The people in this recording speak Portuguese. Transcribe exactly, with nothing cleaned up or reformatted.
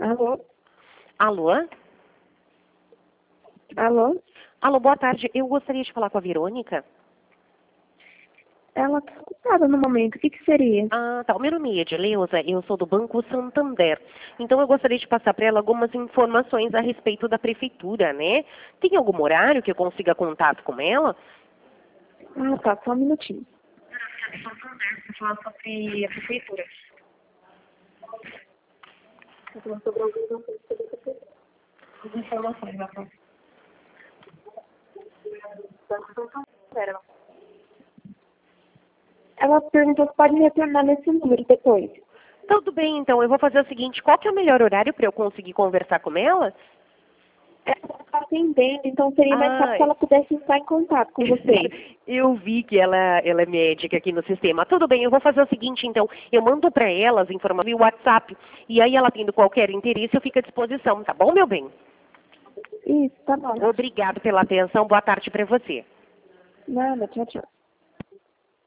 Alô? Alô? Alô? Alô, boa tarde. Eu gostaria de falar com a Verônica. Ela está ocupada no momento. O que, que seria? Ah, tá. O meu nome é Edileuza, eu sou do Banco Santander. Então eu gostaria de passar para ela algumas informações a respeito da prefeitura, né? Tem algum horário que eu consiga contato com ela? Ah, tá. Só um minutinho. Santander, para falar sobre a prefeitura. As informações, né? Ela perguntou se pode retornar nesse número depois. Tudo bem, então. Eu vou fazer o seguinte. Qual que é o melhor horário para eu conseguir conversar com ela? Ela está atendendo, então seria mais fácil Ah, se ela pudesse estar em contato com vocês. eu vi que ela, ela é médica aqui no sistema. Tudo bem, eu vou fazer o seguinte, então. Eu mando para ela as informações via WhatsApp. E aí, ela tendo qualquer interesse, eu fico à disposição. Tá bom, meu bem? Isso, tá bom. Obrigado pela atenção. Boa tarde para você. Nada, tchau, tchau.